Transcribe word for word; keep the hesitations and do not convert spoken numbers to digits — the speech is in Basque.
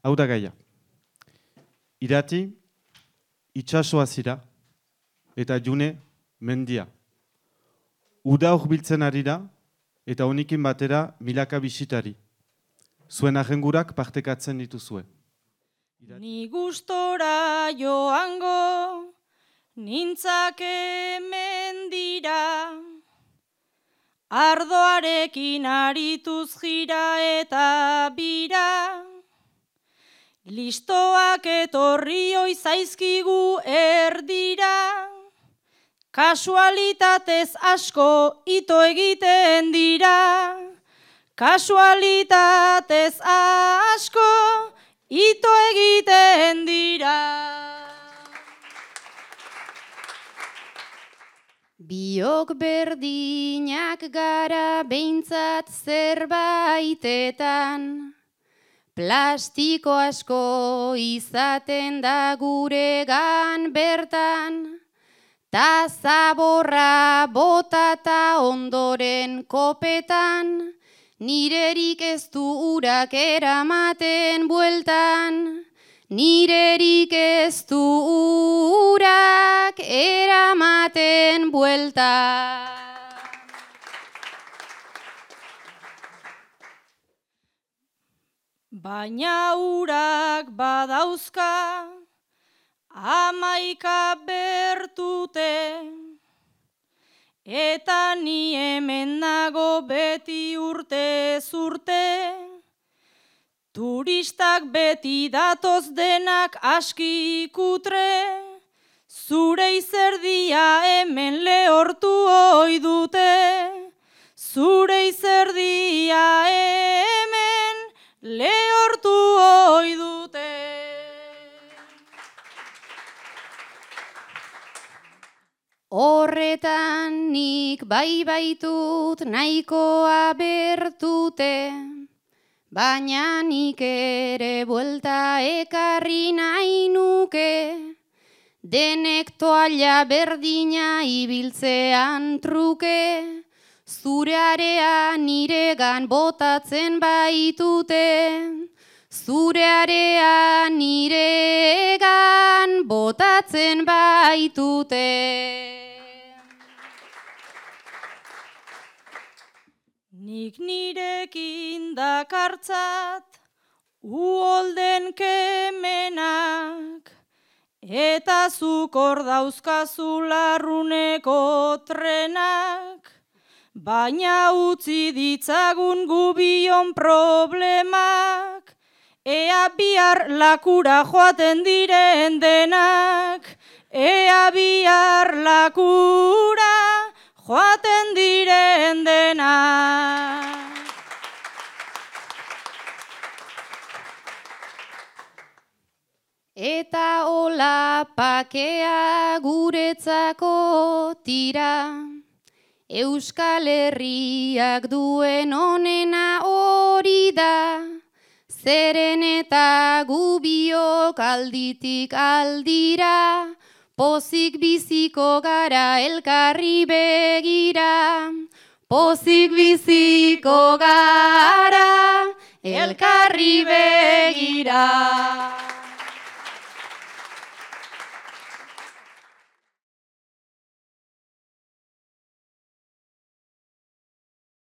Hau da gaia. Irati, itsasoa zira, eta June, mendia. Uda hurbiltzen ari da, eta honikin batera milaka bisitari. Zuen agengurak partekatzen dituzue. Ni gustora joango, nintzake mendira, ardoarekin arituz jira eta bira, listoak etorri oizaizkigu erdira, kasualitatez asko ito egiten dira, kasualitatez asko ito egiten dira. Biok berdinak gara behintzat zerbaitetan, plastiko asko izaten da guregan bertan, ta zaborra botata ondoren kopetan, nirerik ez du urak eramaten bueltan, nirerik ez du urak eramaten bueltan. Baina urak badauzka, hamaika bertute, eta ni hemen nago beti urte zurte, turistak beti datoz denak aski kutre, zure izerdia hemen lehortu oi dute, zure izerdia hemen lehortu oi dute. Horretan nik bai baitut nahikoa bertute, baina nik ere buelta ekarri nahi nuke, denek toalla berdina ibiltzean truke, zure area niregan botatzen baitute, zure area niregan botatzen baitute. Nik nirekin dakartzat uholden kemenak, eta zuk hor dauzkazu larruneko trenak, baina utzi ditzagun gubion problemak, ea bihar lakura joaten diren denak, ea bihar lakura joaten diren denak. Eta hola pakea guretzako tira, Euskal Herriak duen onena hori da, zeren eta gubiok alditik aldira, pozik biziko gara elkarri begira, pozik biziko gara elkarri begira.